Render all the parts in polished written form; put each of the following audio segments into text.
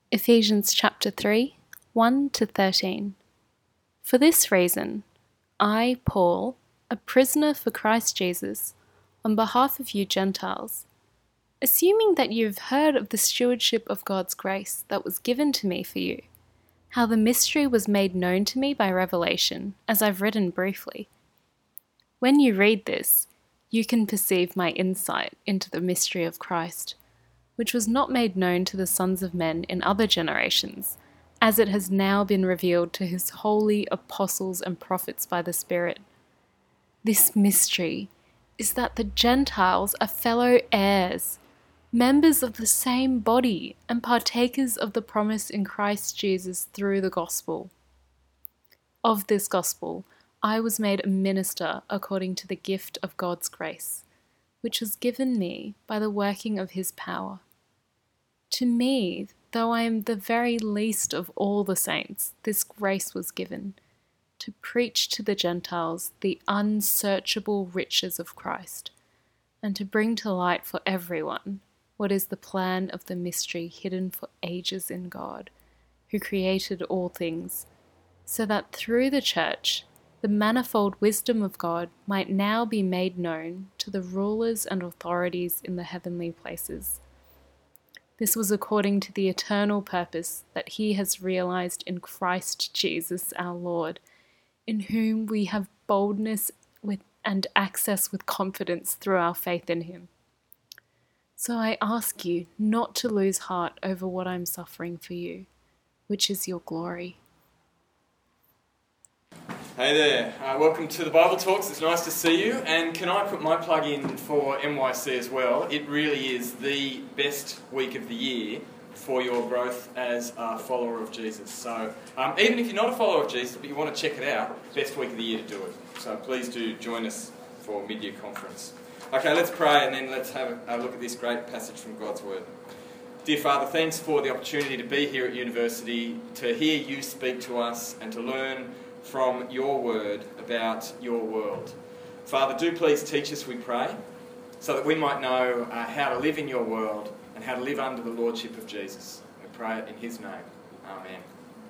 Ephesians chapter 3, 1 to 13. For this reason, I, Paul, a prisoner for Christ Jesus, on behalf of you Gentiles, assuming that you have heard of the stewardship of God's grace that was given to me for you, how the mystery was made known to me by revelation, as I've written briefly. When you read this, you can perceive my insight into the mystery of Christ, which was not made known to the sons of men in other generations, as it has now been revealed to his holy apostles and prophets by the Spirit. This mystery is that the Gentiles are fellow heirs, members of the same body, and partakers of the promise in Christ Jesus through the gospel. Of this gospel, I was made a minister according to the gift of God's grace, which was given me by the working of his power. To me, though I am the very least of all the saints, this grace was given, to preach to the Gentiles the unsearchable riches of Christ, and to bring to light for everyone what is the plan of the mystery hidden for ages in God, who created all things, so that through the church the manifold wisdom of God might now be made known to the rulers and authorities in the heavenly places. This was according to the eternal purpose that he has realized in Christ Jesus our Lord, in whom we have boldness and access with confidence through our faith in him. So I ask you not to lose heart over what I'm suffering for you, which is your glory. Hey there, welcome to the Bible Talks. It's nice to see you, and can I put my plug in for NYC as well? It really is the best week of the year for your growth as a follower of Jesus. So even if you're not a follower of Jesus but you want to check it out, best week of the year to do it. So please do join us for mid-year conference. Okay, let's pray and then let's have a look at this great passage from God's Word. Dear Father, thanks for the opportunity to be here at university, to hear you speak to us and to learn from your word about your world. Father, do please teach us, we pray, so that we might know how to live in your world and how to live under the lordship of Jesus. We pray it in his name. Amen.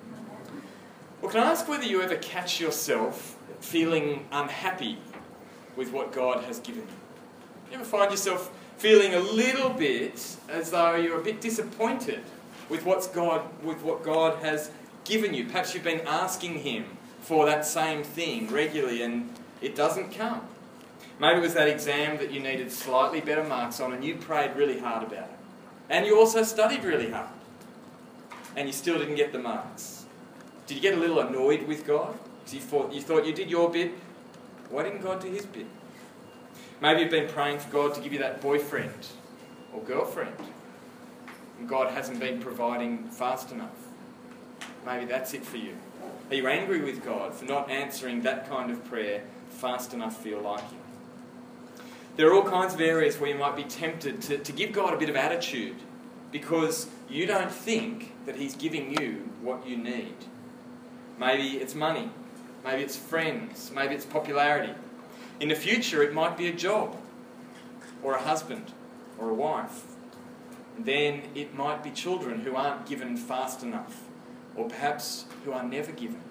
Well, can I ask whether you ever catch yourself feeling unhappy with what God has given you? You ever find yourself feeling a little bit as though you're a bit disappointed with what God has given you? Perhaps you've been asking him for that same thing regularly and it doesn't come. Maybe it was that exam that you needed slightly better marks on and you prayed really hard about it. And you also studied really hard and you still didn't get the marks. Did you get a little annoyed with God? Because you thought you did your bit. Why didn't God do his bit? Maybe you've been praying for God to give you that boyfriend or girlfriend and God hasn't been providing fast enough. Maybe that's it for you. Are you angry with God for not answering that kind of prayer fast enough for your liking? There are all kinds of areas where you might be tempted to give God a bit of attitude because you don't think that he's giving you what you need. Maybe it's money, maybe it's friends, maybe it's popularity. In the future it might be a job or a husband or a wife. And then it might be children who aren't given fast enough, or perhaps who are never given.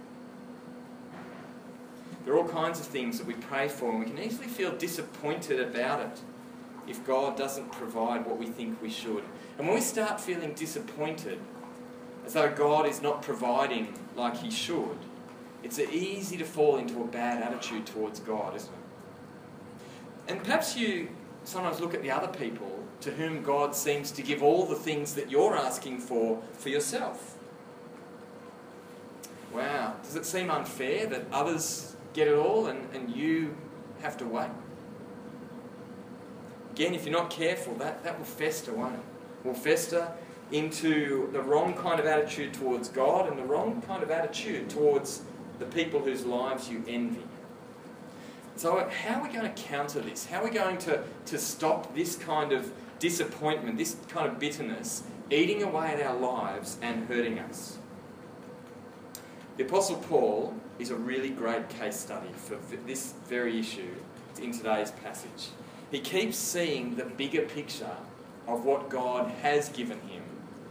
There are all kinds of things that we pray for and we can easily feel disappointed about it if God doesn't provide what we think we should. And when we start feeling disappointed, as though God is not providing like he should, it's easy to fall into a bad attitude towards God, isn't it? And perhaps you sometimes look at the other people to whom God seems to give all the things that you're asking for yourself. Wow, does it seem unfair that others get it all and you have to wait? Again, if you're not careful, that will fester, won't it? Will fester into the wrong kind of attitude towards God and the wrong kind of attitude towards the people whose lives you envy. So how are we going to counter this? How are we going to stop this kind of disappointment, this kind of bitterness, eating away at our lives and hurting us? The Apostle Paul is a really great case study for this very issue in today's passage. He keeps seeing the bigger picture of what God has given him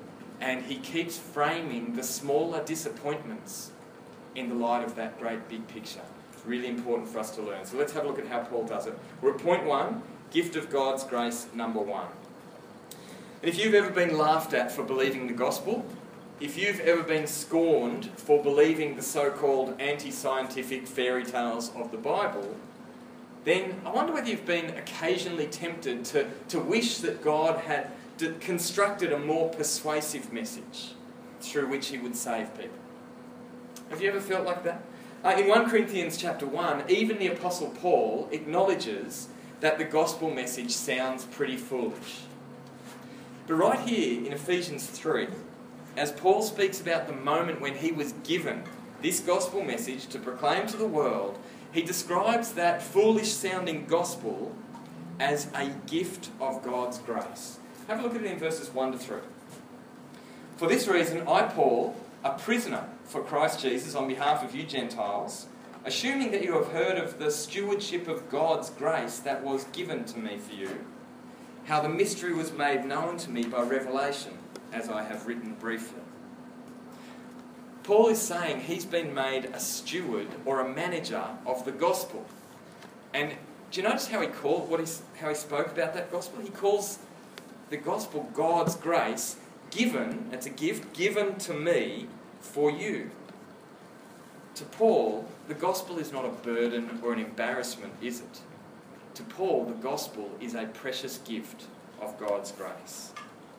and he keeps framing the smaller disappointments in the light of that great big picture. It's really important for us to learn. So let's have a look at how Paul does it. We're at point 1, gift of God's grace, number 1. And if you've ever been laughed at for believing the gospel, if you've ever been scorned for believing the so-called anti-scientific fairy tales of the Bible, then I wonder whether you've been occasionally tempted to wish that God had constructed a more persuasive message through which he would save people. Have you ever felt like that? In 1 Corinthians chapter 1, even the Apostle Paul acknowledges that the gospel message sounds pretty foolish. But right here in Ephesians 3, as Paul speaks about the moment when he was given this gospel message to proclaim to the world, he describes that foolish-sounding gospel as a gift of God's grace. Have a look at it in verses 1 to 3. For this reason, I, Paul, a prisoner for Christ Jesus on behalf of you Gentiles, assuming that you have heard of the stewardship of God's grace that was given to me for you, how the mystery was made known to me by revelation, as I have written briefly. Paul is saying he's been made a steward or a manager of the gospel. And do you notice how he spoke about that gospel? He calls the gospel God's grace given, it's a gift given to me for you. To Paul, the gospel is not a burden or an embarrassment, is it? To Paul, the gospel is a precious gift of God's grace.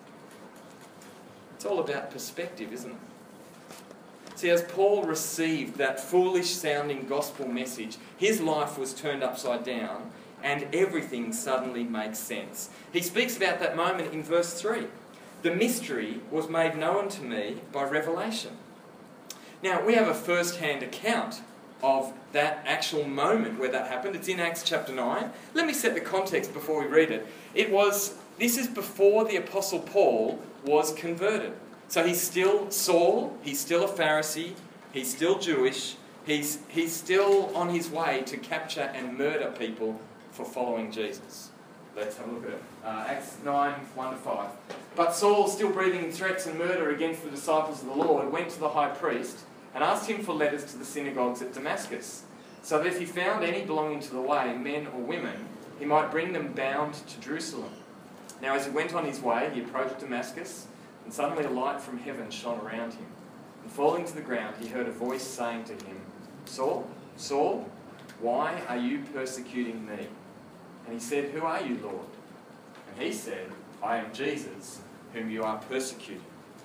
It's all about perspective, isn't it? See, as Paul received that foolish-sounding gospel message, his life was turned upside down and everything suddenly makes sense. He speaks about that moment in verse 3. The mystery was made known to me by revelation. Now, we have a first-hand account of that actual moment where that happened. It's in Acts chapter 9. Let me set the context before we read it. This is before the Apostle Paul was converted. So he's still Saul, he's still a Pharisee, he's still Jewish, he's still on his way to capture and murder people for following Jesus. Let's have a look at it. Acts 9, 1 to 5. But Saul, still breathing threats and murder against the disciples of the Lord, went to the high priest and asked him for letters to the synagogues at Damascus, so that if he found any belonging to the way, men or women, he might bring them bound to Jerusalem. Now as he went on his way, he approached Damascus, and suddenly a light from heaven shone around him. And falling to the ground, he heard a voice saying to him, Saul, Saul, why are you persecuting me? And he said, Who are you, Lord? And he said, I am Jesus, whom you are persecuting.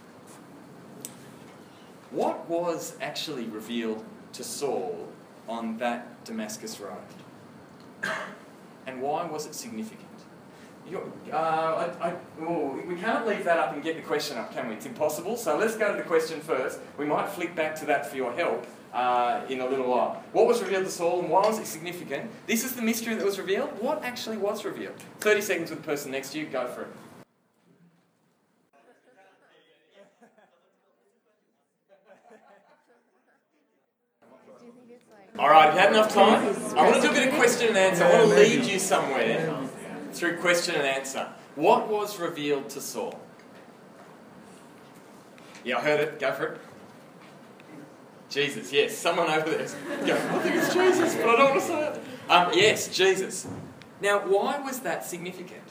What was actually revealed to Saul on that Damascus road? And why was it significant? We can't leave that up and get the question up, can we? It's impossible. So let's go to the question first. We might flick back to that for your help in a little while. What was revealed to Saul and why was it significant? This is the mystery that was revealed. What actually was revealed? 30 seconds with the person next to you. Go for it. All right, have you had enough time? I want to do a bit of question and answer. I want to lead you somewhere through question and answer. What was revealed to Saul? Yeah, I heard it. Go for it. Jesus, yes. Someone over there. Go, I think it's Jesus, but I don't want to say it. Yes, Jesus. Now, why was that significant?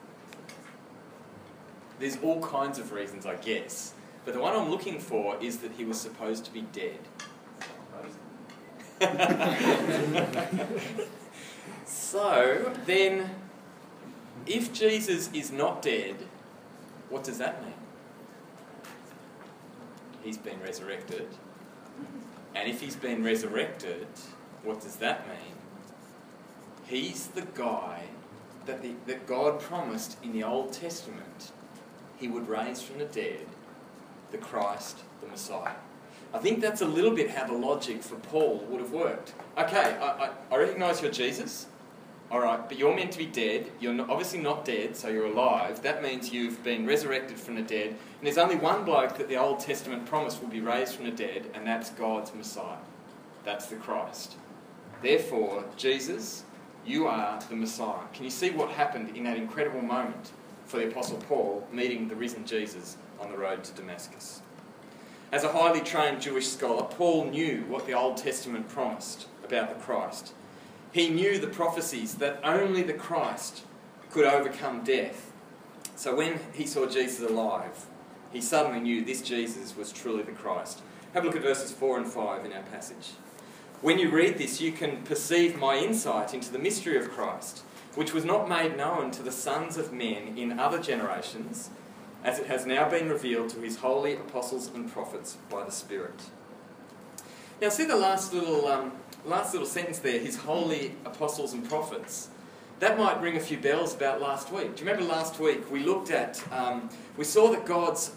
There's all kinds of reasons, I guess. But the one I'm looking for is that he was supposed to be dead. So, then, if Jesus is not dead, what does that mean? He's been resurrected. And if he's been resurrected, what does that mean? He's the guy that God promised in the Old Testament he would raise from the dead, the Christ, the Messiah. I think that's a little bit how the logic for Paul would have worked. Okay, I recognise you're Jesus. All right, but you're meant to be dead. You're obviously not dead, so you're alive. That means you've been resurrected from the dead. And there's only one bloke that the Old Testament promised will be raised from the dead, and that's God's Messiah. That's the Christ. Therefore, Jesus, you are the Messiah. Can you see what happened in that incredible moment for the Apostle Paul meeting the risen Jesus on the road to Damascus. As a highly trained Jewish scholar, Paul knew what the Old Testament promised about the Christ. He knew the prophecies that only the Christ could overcome death. So when he saw Jesus alive, he suddenly knew this Jesus was truly the Christ. Have a look at verses 4 and 5 in our passage. When you read this, you can perceive my insight into the mystery of Christ, which was not made known to the sons of men in other generations, as it has now been revealed to his holy apostles and prophets by the Spirit. Now see the last little sentence there, his holy apostles and prophets. That might ring a few bells about last week. Do you remember last week we looked at, we saw that God's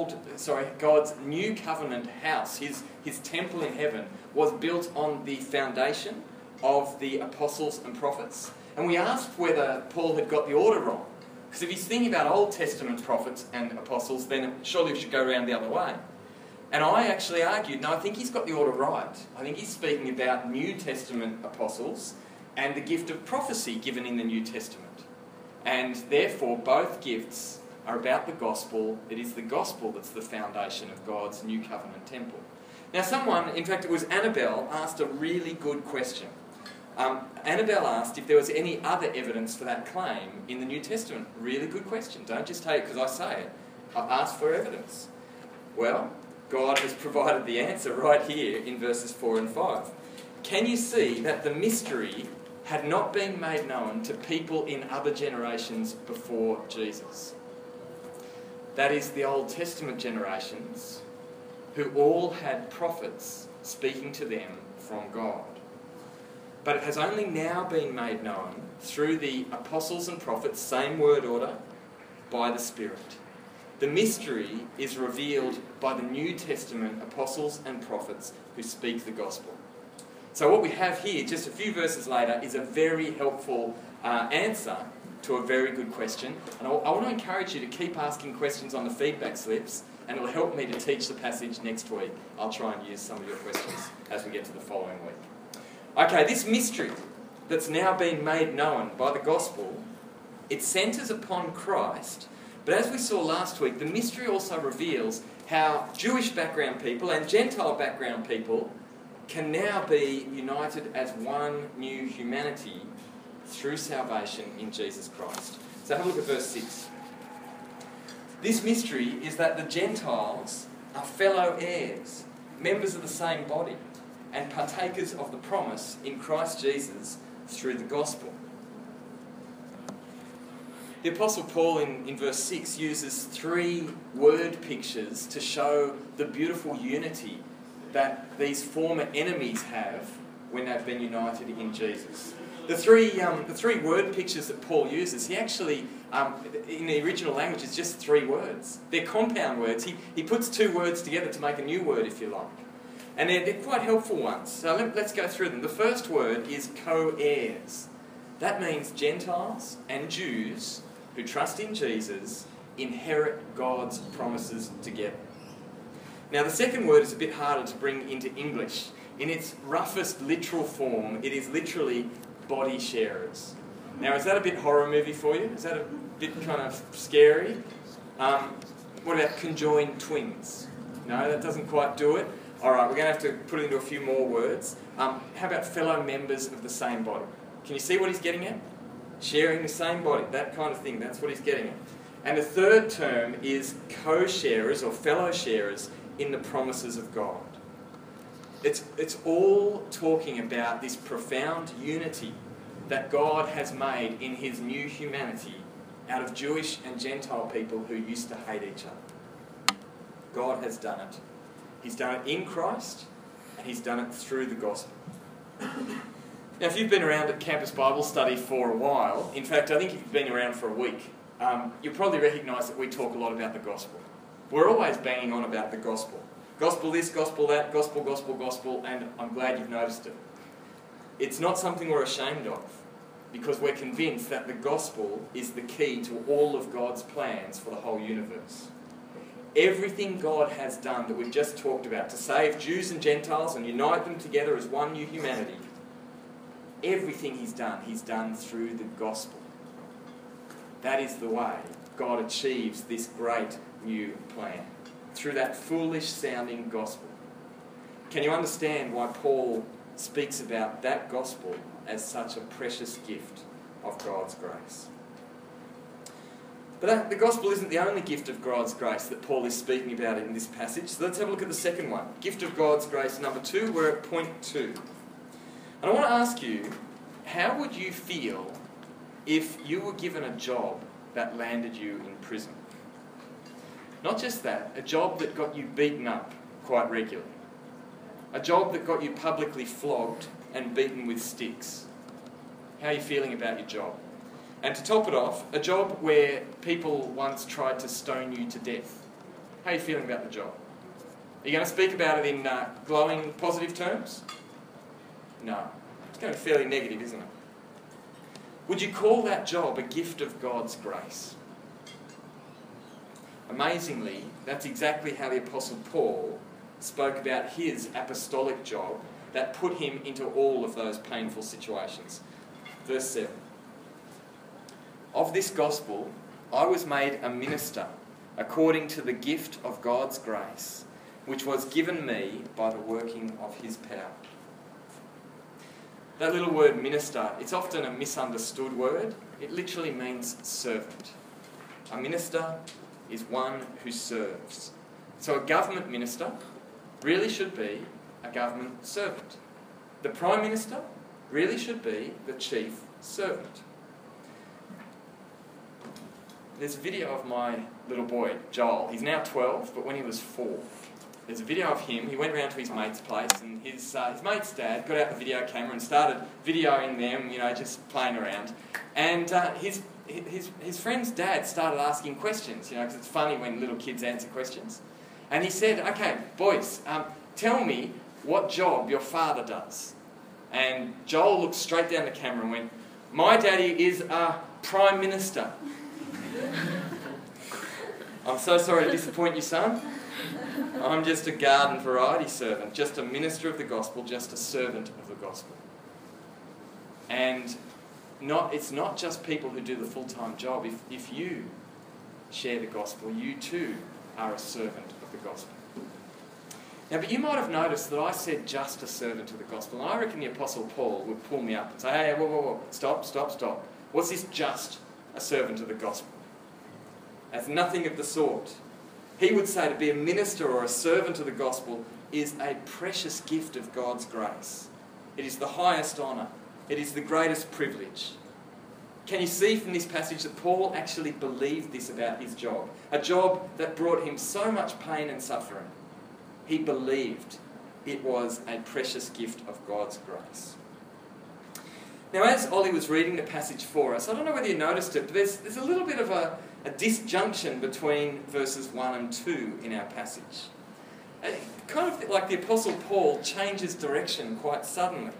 new covenant house, his temple in heaven, was built on the foundation of the apostles and prophets. And we asked whether Paul had got the order wrong. Because if he's thinking about Old Testament prophets and apostles, then surely we should go around the other way. And I actually argued, no, I think he's got the order right. I think he's speaking about New Testament apostles and the gift of prophecy given in the New Testament. And therefore, both gifts are about the gospel. It is the gospel that's the foundation of God's new covenant temple. Now someone, in fact it was Annabelle, asked a really good question. Annabelle asked if there was any other evidence for that claim in the New Testament. Really good question. Don't just take it because I say it. I've asked for evidence. Well, God has provided the answer right here in verses 4 and 5. Can you see that the mystery had not been made known to people in other generations before Jesus? That is, the Old Testament generations, who all had prophets speaking to them from God. But it has only now been made known through the apostles and prophets, same word order, by the Spirit. The mystery is revealed by the New Testament apostles and prophets who speak the gospel. So what we have here, just a few verses later, is a very helpful answer to a very good question. And I want to encourage you to keep asking questions on the feedback slips, and it'll help me to teach the passage next week. I'll try and use some of your questions as we get to the following week. Okay, this mystery that's now been made known by the gospel, it centres upon Christ. But as we saw last week, the mystery also reveals how Jewish background people and Gentile background people can now be united as one new humanity through salvation in Jesus Christ. So have a look at verse 6. This mystery is that the Gentiles are fellow heirs, members of the same body, and partakers of the promise in Christ Jesus through the gospel. The Apostle Paul in verse 6 uses 3 word pictures to show the beautiful unity that these former enemies have when they've been united in Jesus. The three word pictures that Paul uses, he actually, in the original language, is just 3 words. They're compound words. He puts 2 words together to make a new word, if you like. And they're quite helpful ones. So let's go through them. The first word is co-heirs. That means Gentiles and Jews who trust in Jesus inherit God's promises together. Now the second word is a bit harder to bring into English. In its roughest literal form, it is literally body sharers. Now is that a bit horror movie for you? Is that a bit kind of scary? What about conjoined twins? No, that doesn't quite do it. Alright, we're going to have to put it into a few more words. How about fellow members of the same body? Can you see what he's getting at? Sharing the same body, that kind of thing, that's what he's getting at. And the third term is co-sharers or fellow sharers in the promises of God. It's all talking about this profound unity that God has made in his new humanity out of Jewish and Gentile people who used to hate each other. God has done it. He's done it in Christ, and he's done it through the gospel. Now, if you've been around at Campus Bible Study for a while, in fact, I think you've been around for a week, you'll probably recognise that we talk a lot about the gospel. We're always banging on about the gospel. Gospel this, gospel that, gospel, gospel, gospel, and I'm glad you've noticed it. It's not something we're ashamed of, because we're convinced that the gospel is the key to all of God's plans for the whole universe. Everything God has done that we've just talked about to save Jews and Gentiles and unite them together as one new humanity, everything he's done through the gospel. That is the way God achieves this great new plan through that foolish-sounding gospel. Can you understand why Paul speaks about that gospel as such a precious gift of God's grace? But the gospel isn't the only gift of God's grace that Paul is speaking about in this passage. So let's have a look at the second one. Gift of God's grace, number 2. We're at point 2. And I want to ask you, how would you feel if you were given a job that landed you in prison? Not just that, a job that got you beaten up quite regularly. A job that got you publicly flogged and beaten with sticks. How are you feeling about your job? And to top it off, a job where people once tried to stone you to death. How are you feeling about the job? Are you going to speak about it in glowing, positive terms? No. It's going to be fairly negative, isn't it? Would you call that job a gift of God's grace? Amazingly, that's exactly how the Apostle Paul spoke about his apostolic job that put him into all of those painful situations. Verse 7. Of this gospel, I was made a minister according to the gift of God's grace, which was given me by the working of his power. That little word minister, it's often a misunderstood word. It literally means servant. A minister is one who serves. So a government minister really should be a government servant. The Prime Minister really should be the chief servant. There's a video of my little boy, Joel. He's now 12, but when he was 4, there's a video of him. He went round to his mate's place, and his mate's dad got out the video camera and started videoing them, just playing around. And his friend's dad started asking questions, because it's funny when little kids answer questions. And he said, "Okay, boys, tell me what job your father does." And Joel looked straight down the camera and went, "My daddy is a Prime Minister." "I'm so sorry to disappoint you, son. I'm just a garden variety servant, just a minister of the gospel, just a servant of the gospel." And it's not just people who do the full-time job. If you share the gospel, you too are a servant of the gospel. Now, but you might have noticed that I said just a servant of the gospel, and I reckon the Apostle Paul would pull me up and say, "Hey, whoa, stop. What's this just a servant of the gospel?" As nothing of the sort. He would say to be a minister or a servant of the gospel is a precious gift of God's grace. It is the highest honour. It is the greatest privilege. Can you see from this passage that Paul actually believed this about his job? A job that brought him so much pain and suffering. He believed it was a precious gift of God's grace. Now, as Ollie was reading the passage for us, I don't know whether you noticed it, but there's a little bit of a disjunction between verses 1 and 2 in our passage. Kind of like the Apostle Paul changes direction quite suddenly.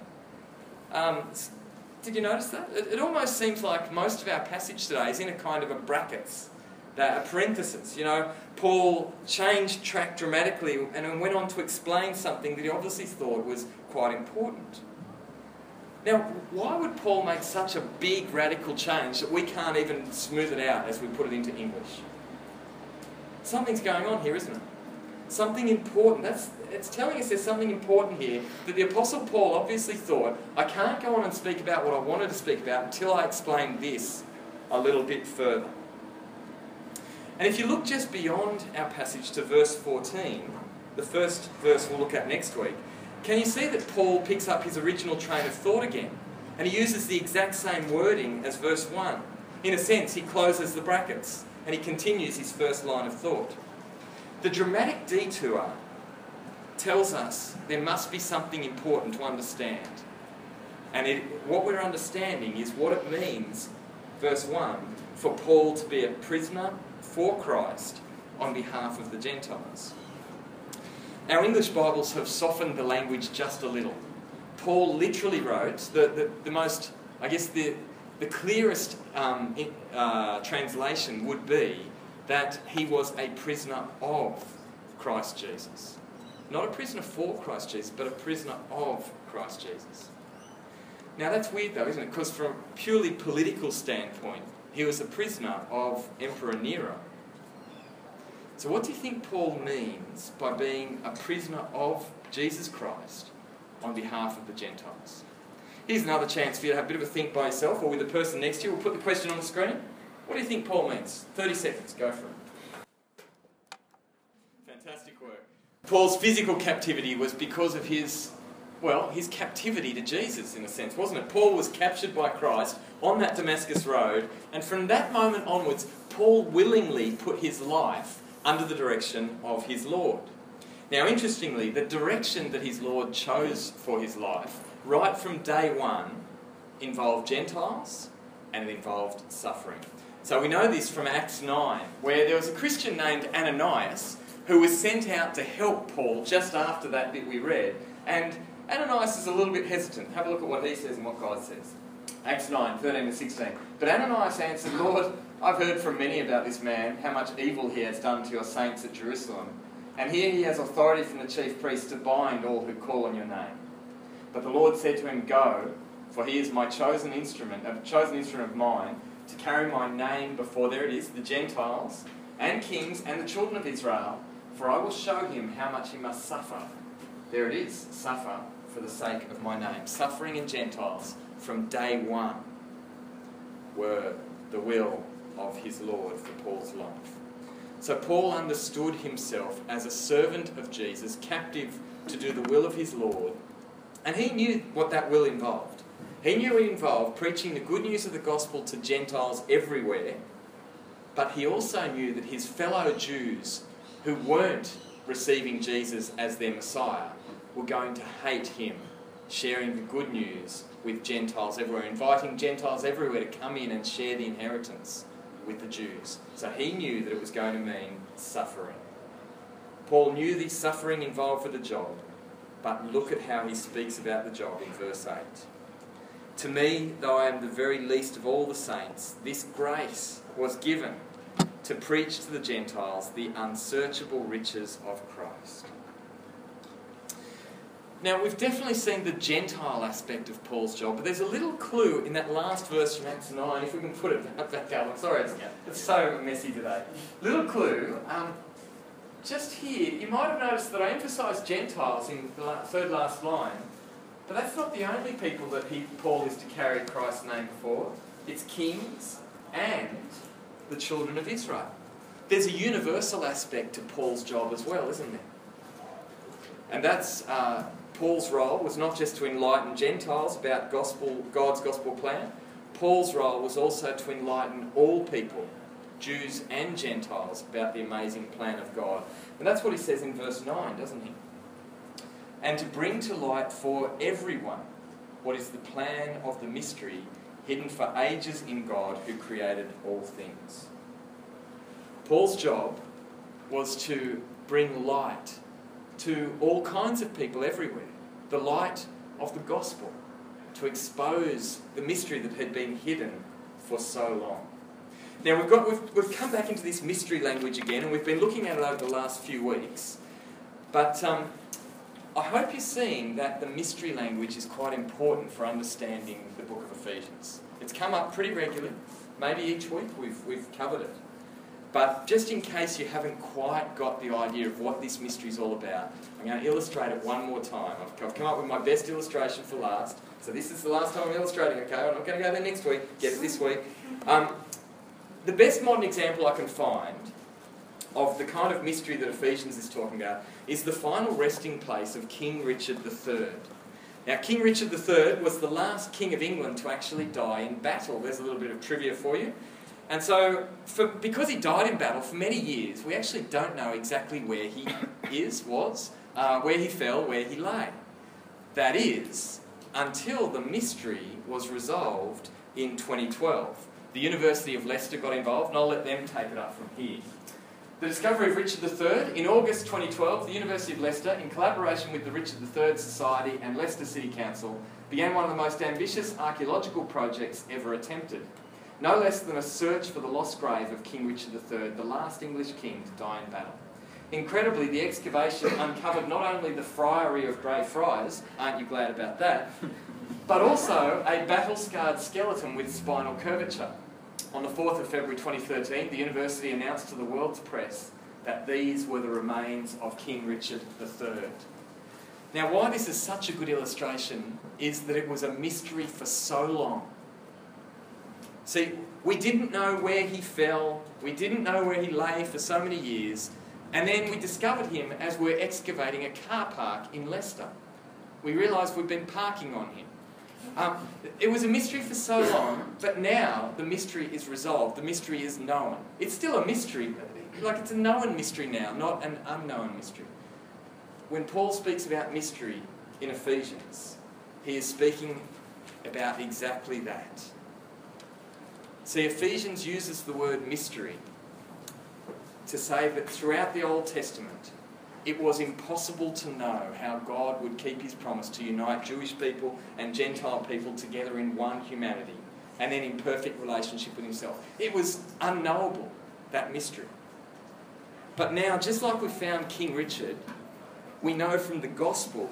Did you notice that? It almost seems like most of our passage today is in a kind of a brackets, a parenthesis. Paul changed track dramatically and then went on to explain something that he obviously thought was quite important. Now, why would Paul make such a big radical change that we can't even smooth it out as we put it into English? Something's going on here, isn't it? Something important. It's telling us there's something important here that the Apostle Paul obviously thought, I can't go on and speak about what I wanted to speak about until I explain this a little bit further. And if you look just beyond our passage to verse 14, the first verse we'll look at next week, can you see that Paul picks up his original train of thought again? And he uses the exact same wording as verse 1. In a sense, he closes the brackets and he continues his first line of thought. The dramatic detour tells us there must be something important to understand. And what we're understanding is what it means, verse 1, for Paul to be a prisoner for Christ on behalf of the Gentiles. Our English Bibles have softened the language just a little. Paul literally wrote the most, the clearest translation would be that he was a prisoner of Christ Jesus. Not a prisoner for Christ Jesus, but a prisoner of Christ Jesus. Now that's weird though, isn't it? Because from a purely political standpoint, He was a prisoner of Emperor Nero. So what do you think Paul means by being a prisoner of Jesus Christ on behalf of the Gentiles? Here's another chance for you to have a bit of a think by yourself or with the person next to you. We'll put the question on the screen. What do you think Paul means? 30 seconds, go for it. Fantastic work. Paul's physical captivity was because of his captivity to Jesus, in a sense, wasn't it? Paul was captured by Christ on that Damascus road, and from that moment onwards, Paul willingly put his life under the direction of his Lord. Now, interestingly, the direction that his Lord chose for his life, right from day one, involved Gentiles and it involved suffering. So we know this from Acts 9, where there was a Christian named Ananias who was sent out to help Paul just after that bit we read. And Ananias is a little bit hesitant. Have a look at what he says and what God says. Acts 9, 13 to 16. But Ananias answered, Lord, I've heard from many about this man, how much evil he has done to your saints at Jerusalem. And here he has authority from the chief priest to bind all who call on your name. But the Lord said to him, Go, for he is my chosen instrument of mine, to carry my name before, there it is, the Gentiles and kings and the children of Israel, for I will show him how much he must suffer. There it is, suffer for the sake of my name. Suffering in Gentiles from day one were the will of his Lord for Paul's life. So Paul understood himself as a servant of Jesus, captive to do the will of his Lord, and he knew what that will involved. He knew it involved preaching the good news of the gospel to Gentiles everywhere, but he also knew that his fellow Jews who weren't receiving Jesus as their Messiah were going to hate him, sharing the good news with Gentiles everywhere, inviting Gentiles everywhere to come in and share the inheritance with the Jews. So he knew that it was going to mean suffering. Paul knew the suffering involved for the job, but look at how he speaks about the job in verse 8. To me, though I am the very least of all the saints, this grace was given to preach to the Gentiles the unsearchable riches of Christ. Now, we've definitely seen the Gentile aspect of Paul's job, but there's a little clue in that last verse from Acts 9, if we can put it back up. I'm sorry, it's so messy today. Little clue, just here, you might have noticed that I emphasised Gentiles in the third last line, but that's not the only people that Paul is to carry Christ's name before. It's kings and the children of Israel. There's a universal aspect to Paul's job as well, isn't there? And that's Paul's role was not just to enlighten Gentiles about God's gospel plan. Paul's role was also to enlighten all people, Jews and Gentiles, about the amazing plan of God. And that's what he says in verse 9, doesn't he? And to bring to light for everyone what is the plan of the mystery hidden for ages in God who created all things. Paul's job was to bring light to all kinds of people everywhere, the light of the gospel, to expose the mystery that had been hidden for so long. Now we've come back into this mystery language again, and we've been looking at it over the last few weeks. But I hope you're seeing that the mystery language is quite important for understanding the book of Ephesians. It's come up pretty regularly. Maybe each week we've covered it. But just in case you haven't quite got the idea of what this mystery is all about, I'm going to illustrate it one more time. I've come up with my best illustration for last. So this is the last time I'm illustrating, okay? I'm not going to go there next week. Get it this week. The best modern example I can find of the kind of mystery that Ephesians is talking about is the final resting place of King Richard III. Now, King Richard III was the last king of England to actually die in battle. There's a little bit of trivia for you. And so, because he died in battle for many years, we actually don't know exactly where he where he fell, where he lay. That is, until the mystery was resolved in 2012. The University of Leicester got involved, and I'll let them take it up from here. The discovery of Richard III, in August 2012, the University of Leicester, in collaboration with the Richard III Society and Leicester City Council, began one of the most ambitious archaeological projects ever attempted. No less than a search for the lost grave of King Richard III, the last English king to die in battle. Incredibly, the excavation uncovered not only the Friary of Grey Friars, aren't you glad about that, but also a battle-scarred skeleton with spinal curvature. on the 4th of February 2013, the university announced to the world's press that these were the remains of King Richard III. Now, why this is such a good illustration is that it was a mystery for so long. See, we didn't know where he fell, we didn't know where he lay for so many years, and then we discovered him as we're excavating a car park in Leicester. We realised we'd been parking on him. It was a mystery for so long, but now the mystery is resolved, the mystery is known. It's still a mystery, like it's a known mystery now, not an unknown mystery. When Paul speaks about mystery in Ephesians, he is speaking about exactly that. See, Ephesians uses the word mystery to say that throughout the Old Testament, it was impossible to know how God would keep his promise to unite Jewish people and Gentile people together in one humanity and then in perfect relationship with himself. It was unknowable, that mystery. But now, just like we found King Richard, we know from the gospel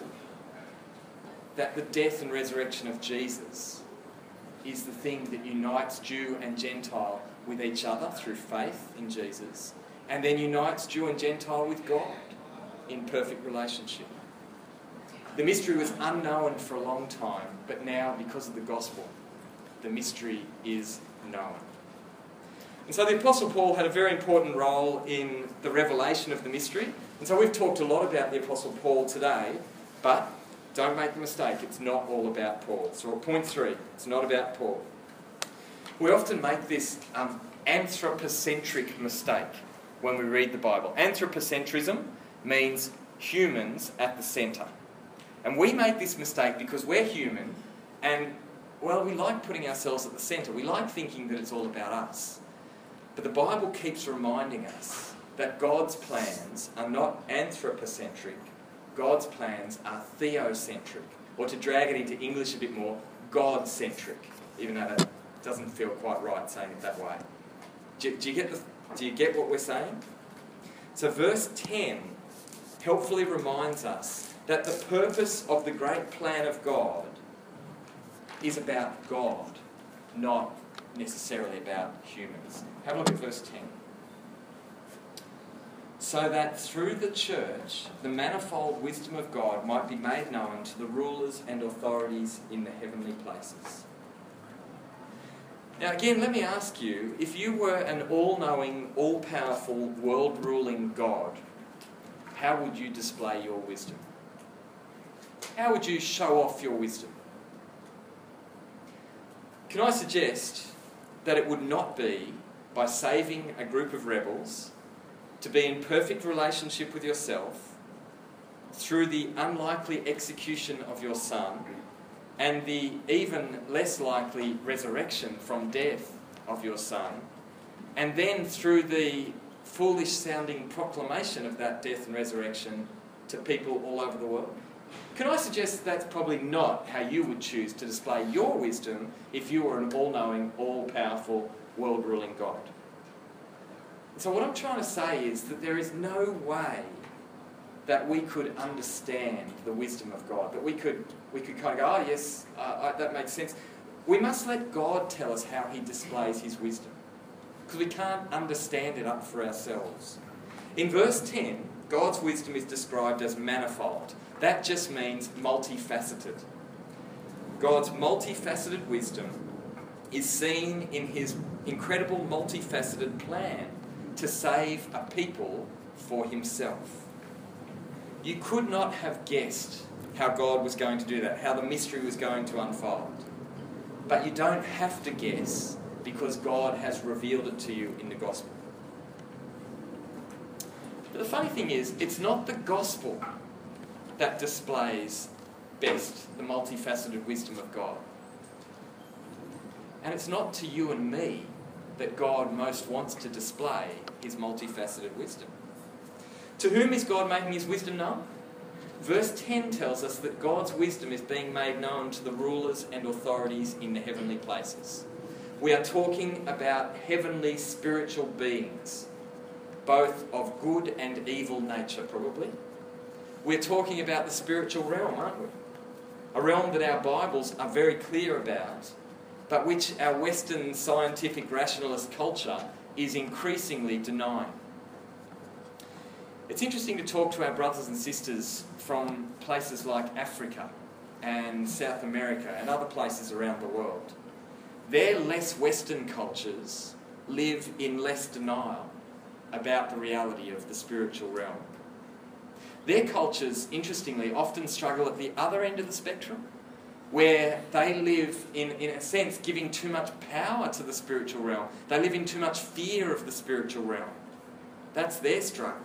that the death and resurrection of Jesus is the thing that unites Jew and Gentile with each other through faith in Jesus, and then unites Jew and Gentile with God in perfect relationship. The mystery was unknown for a long time, but now, because of the gospel, the mystery is known. And so the Apostle Paul had a very important role in the revelation of the mystery. And so we've talked a lot about the Apostle Paul today, but don't make the mistake, it's not all about Paul. So point 3, it's not about Paul. We often make this anthropocentric mistake when we read the Bible. Anthropocentrism means humans at the centre. And we make this mistake because we're human and, well, we like putting ourselves at the centre. We like thinking that it's all about us. But the Bible keeps reminding us that God's plans are not anthropocentric. God's plans are theocentric. Or to drag it into English a bit more, God-centric. Even though that doesn't feel quite right saying it that way. Do you get what we're saying? So verse 10 helpfully reminds us that the purpose of the great plan of God is about God, not necessarily about humans. Have a look at verse 10. So that through the church, the manifold wisdom of God might be made known to the rulers and authorities in the heavenly places. Now again, let me ask you, if you were an all-knowing, all-powerful, world-ruling God, how would you display your wisdom? How would you show off your wisdom? Can I suggest that it would not be by saving a group of rebels to be in perfect relationship with yourself through the unlikely execution of your Son and the even less likely resurrection from death of your Son, and then through the foolish-sounding proclamation of that death and resurrection to people all over the world? Can I suggest that's probably not how you would choose to display your wisdom if you were an all-knowing, all-powerful, world-ruling God? So what I'm trying to say is that there is no way that we could understand the wisdom of God, that we could kind of go, oh yes, that makes sense. We must let God tell us how he displays his wisdom, because we can't understand it up for ourselves. In verse 10, God's wisdom is described as manifold. That just means multifaceted. God's multifaceted wisdom is seen in his incredible multifaceted plan to save a people for himself. You could not have guessed how God was going to do that, how the mystery was going to unfold. But you don't have to guess, because God has revealed it to you in the gospel. But the funny thing is, it's not the gospel that displays best the multifaceted wisdom of God. And it's not to you and me that God most wants to display his multifaceted wisdom. To whom is God making his wisdom known? Verse 10 tells us that God's wisdom is being made known to the rulers and authorities in the heavenly places. We are talking about heavenly spiritual beings, both of good and evil nature, probably. We're talking about the spiritual realm, aren't we? A realm that our Bibles are very clear about, but which our Western scientific rationalist culture is increasingly denying. It's interesting to talk to our brothers and sisters from places like Africa and South America and other places around the world. Their less Western cultures live in less denial about the reality of the spiritual realm. Their cultures, interestingly, often struggle at the other end of the spectrum, where they live, in a sense, giving too much power to the spiritual realm. They live in too much fear of the spiritual realm. That's their struggle.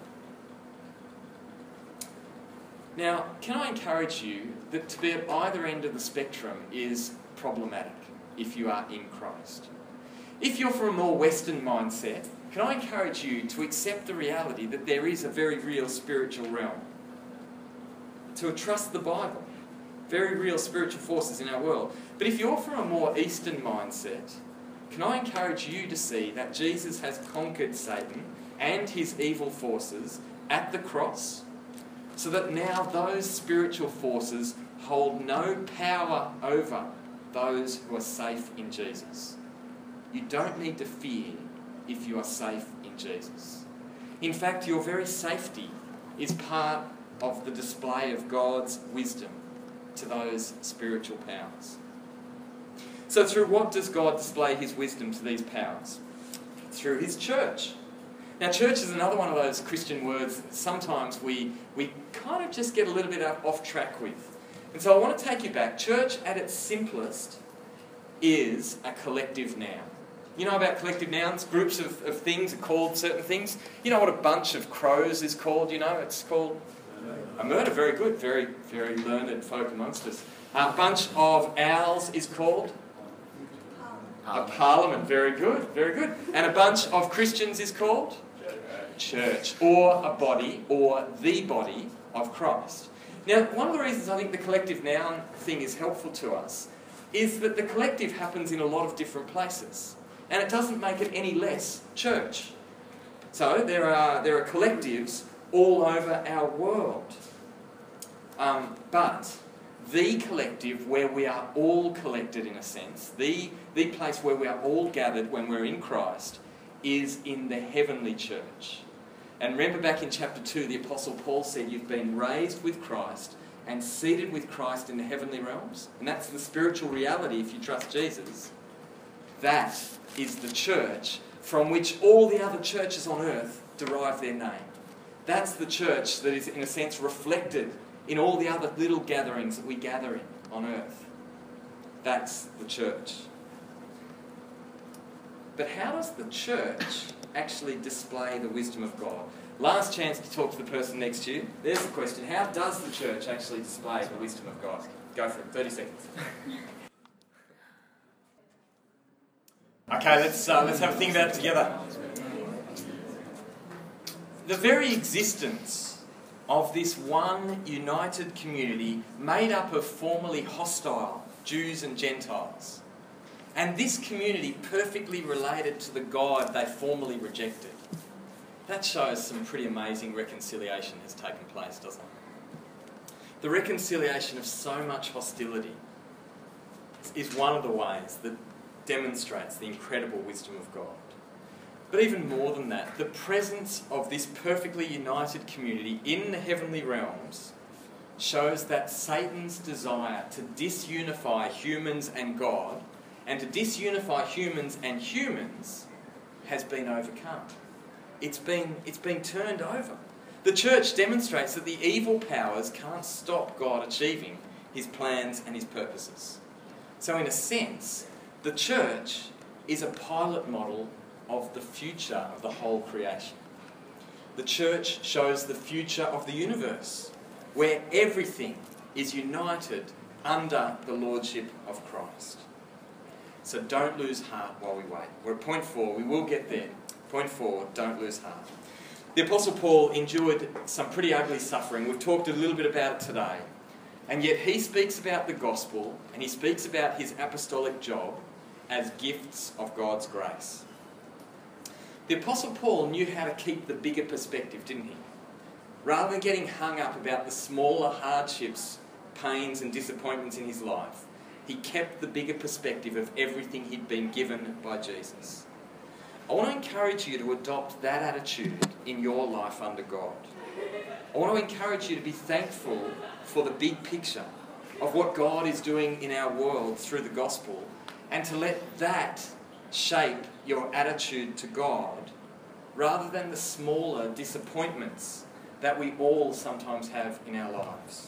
Now, can I encourage you that to be at either end of the spectrum is problematic if you are in Christ? If you're from a more Western mindset, can I encourage you to accept the reality that there is a very real spiritual realm? To trust the Bible. Very real spiritual forces in our world. But if you're from a more Eastern mindset, can I encourage you to see that Jesus has conquered Satan and his evil forces at the cross, so that now those spiritual forces hold no power over those who are safe in Jesus. You don't need to fear if you are safe in Jesus. In fact, your very safety is part of the display of God's wisdom to those spiritual powers. So through what does God display his wisdom to these powers? Through his church. Now, church is another one of those Christian words that sometimes we kind of just get a little bit off track with. And so I want to take you back. Church at its simplest is a collective noun. You know about collective nouns? Groups of things are called certain things. You know what a bunch of crows is called? You know, it's called a murder. Very good. Very, very learned folk amongst us. A bunch of owls is called a parliament. Very good. Very good. And a bunch of Christians is called church, or a body, or the body of Christ. Now, one of the reasons I think the collective noun thing is helpful to us is that the collective happens in a lot of different places, and it doesn't make it any less church. So there are collectives all over our world, but the collective where we are all collected in a sense, the place where we are all gathered when we're in Christ, is in the heavenly church. And remember back in chapter 2, the Apostle Paul said, you've been raised with Christ and seated with Christ in the heavenly realms. And that's the spiritual reality if you trust Jesus. That is the church from which all the other churches on earth derive their name. That's the church that is, in a sense, reflected in all the other little gatherings that we gather in on earth. That's the church. But how does the church actually display the wisdom of God? Last chance to talk to the person next to you. There's the question. How does the church actually display the wisdom of God? Go for it. 30 seconds. Okay, let's have a think about it together. The very existence of this one united community made up of formerly hostile Jews and Gentiles, and this community perfectly related to the God they formerly rejected. That shows some pretty amazing reconciliation has taken place, doesn't it? The reconciliation of so much hostility is one of the ways that demonstrates the incredible wisdom of God. But even more than that, the presence of this perfectly united community in the heavenly realms shows that Satan's desire to disunify humans and God, and to disunify humans and humans, has been overcome. It's been turned over. The church demonstrates that the evil powers can't stop God achieving his plans and his purposes. So in a sense, the church is a pilot model of the future of the whole creation. The church shows the future of the universe, where everything is united under the lordship of Christ. So don't lose heart while we wait. We're at point 4. We will get there. Point 4, don't lose heart. The Apostle Paul endured some pretty ugly suffering. We've talked a little bit about it today. And yet he speaks about the gospel, and he speaks about his apostolic job as gifts of God's grace. The Apostle Paul knew how to keep the bigger perspective, didn't he? Rather than getting hung up about the smaller hardships, pains and disappointments in his life, He kept the bigger perspective of everything he'd been given by Jesus. I want to encourage you to adopt that attitude in your life under God. I want to encourage you to be thankful for the big picture of what God is doing in our world through the gospel, and to let that shape your attitude to God rather than the smaller disappointments that we all sometimes have in our lives.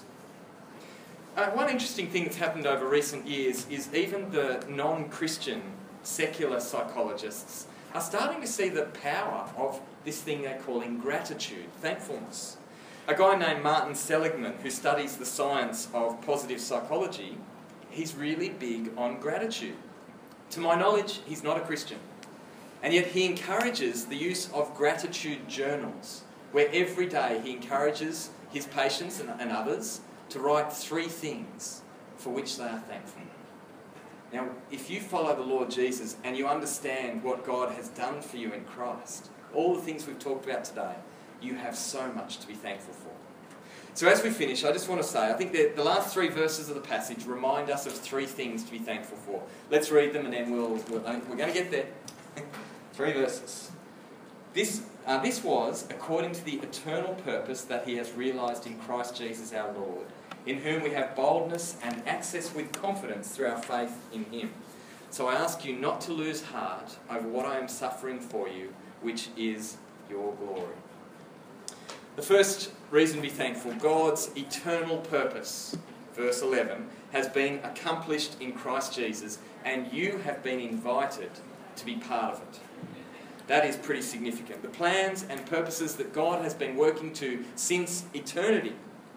One interesting thing that's happened over recent years is even the non-Christian secular psychologists are starting to see the power of this thing they're calling gratitude, thankfulness. A guy named Martin Seligman, who studies the science of positive psychology, he's really big on gratitude. To my knowledge, he's not a Christian. And yet he encourages the use of gratitude journals, where every day he encourages his patients and others to write 3 things for which they are thankful. Now, if you follow the Lord Jesus and you understand what God has done for you in Christ, all the things we've talked about today, you have so much to be thankful for. So as we finish, I just want to say, I think that the last 3 verses of the passage remind us of 3 things to be thankful for. Let's read them and then we're going to get there. 3 verses. This was according to the eternal purpose that he has realised in Christ Jesus our Lord, in whom we have boldness and access with confidence through our faith in him. So I ask you not to lose heart over what I am suffering for you, which is your glory. The first reason to be thankful, God's eternal purpose, verse 11, has been accomplished in Christ Jesus, and you have been invited to be part of it. That is pretty significant. The plans and purposes that God has been working to since eternity,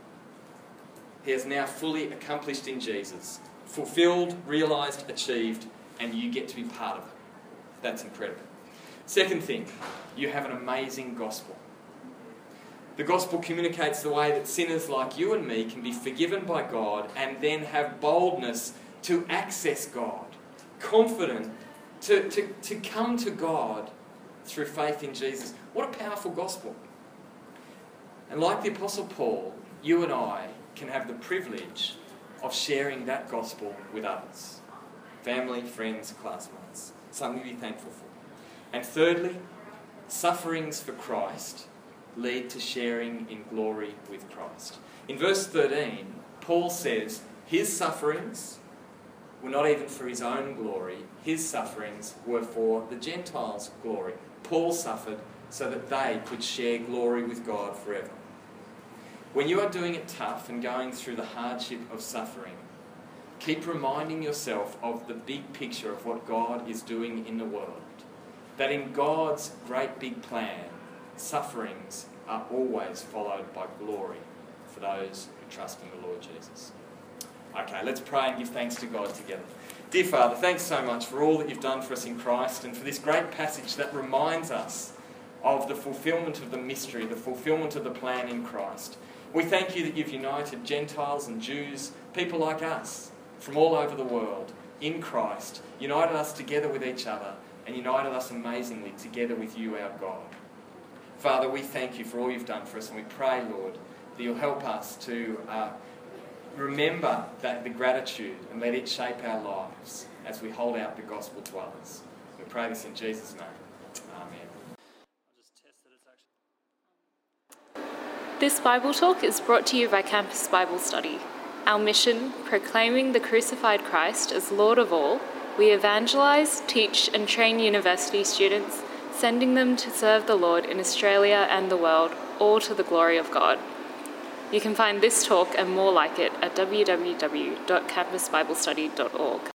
he has now fully accomplished in Jesus. Fulfilled, realised, achieved, and you get to be part of it. That's incredible. Second thing, you have an amazing gospel. The gospel communicates the way that sinners like you and me can be forgiven by God and then have boldness to access God, confident to come to God through faith in Jesus. What a powerful gospel. And like the Apostle Paul, you and I can have the privilege of sharing that gospel with others. Family, friends, classmates. Something to be thankful for. And thirdly, sufferings for Christ lead to sharing in glory with Christ. In verse 13, Paul says his sufferings were not even for his own glory. His sufferings were for the Gentiles' glory. Paul suffered so that they could share glory with God forever. When you are doing it tough and going through the hardship of suffering, keep reminding yourself of the big picture of what God is doing in the world. That in God's great big plan, sufferings are always followed by glory for those who trust in the Lord Jesus. Okay, let's pray and give thanks to God together. Dear Father, thanks so much for all that you've done for us in Christ and for this great passage that reminds us of the fulfilment of the mystery, the fulfilment of the plan in Christ. We thank you that you've united Gentiles and Jews, people like us, from all over the world, in Christ, united us together with each other, and united us amazingly together with you, our God. Father, we thank you for all you've done for us, and we pray, Lord, that you'll help us to remember the gratitude and let it shape our lives as we hold out the gospel to others. We pray this in Jesus' name. Amen. This Bible talk is brought to you by Campus Bible Study. Our mission, proclaiming the crucified Christ as Lord of all, we evangelise, teach and train university students, sending them to serve the Lord in Australia and the world, all to the glory of God. You can find this talk and more like it at www.campusbiblestudy.org.